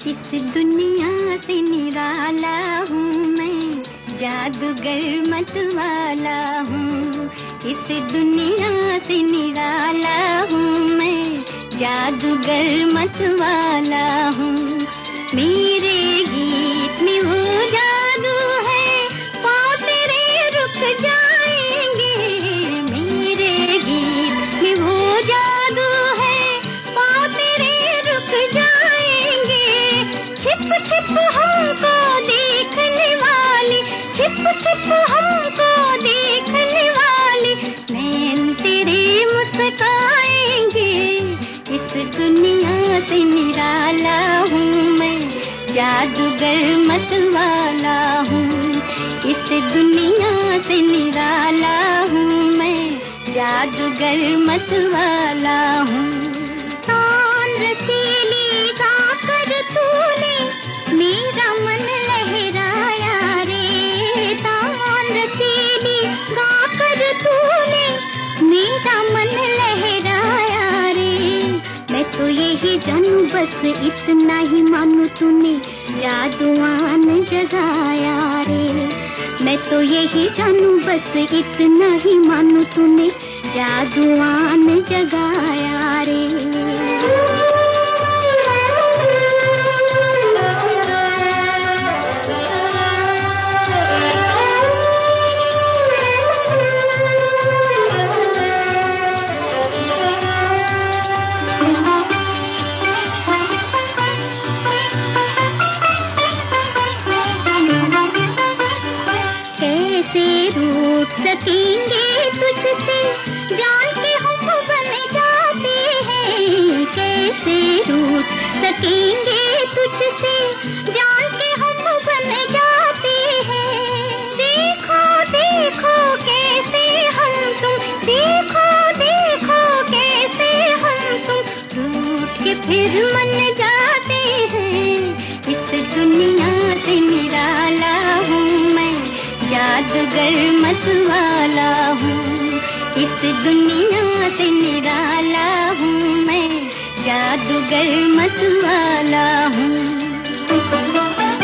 इस दुनिया से निराला हूँ मैं, जादूगर मतवाला हूँ। इस दुनिया से निराला हूँ मैं, जादूगर मतवाला हूँ। मेरे गीत में वो जादू है, पाँव तेरे रुक जाएंगे। मेरे गीत में वो जादू है, पाँव तेरे रुक जाएंगे। छिप छिप हमको देखने वाली, छिप छिप हमको देखने वाली, नैन तेरे मुस्काएंगे। इस दुनिया से निराला हूँ मैं, जादूगर मतवाला हूँ। इस दुनिया से निराला हूँ मैं, जादूगर मतवाला हूँ। तान रसीली गाकर तूने मेरा मन लहराया रे। तान रसीली गाकर तूने मेरा मन लहराया रे। मैं तो यही जानू बस इतना ही मानू, तूने जादुआन जगाया रे। मैं तो यही जानू बस इतना ही मानू, तूने जादुआन जगाया रे। सकेंगे तुझसे जान के हम बन जाते हैं। कैसे रूठ सकेंगे तुझसे जान के हम बन जाते हैं। देखो देखो कैसे हम तुम, देखो देखो कैसे हम तुम रूठ के फिर मन जाते हैं। इस दुनिया से निराला हूँ मैं, जादूगर मतवाला हूँ। इस दुनिया से निराला हूँ मैं, जादूगर मतवाला हूँ।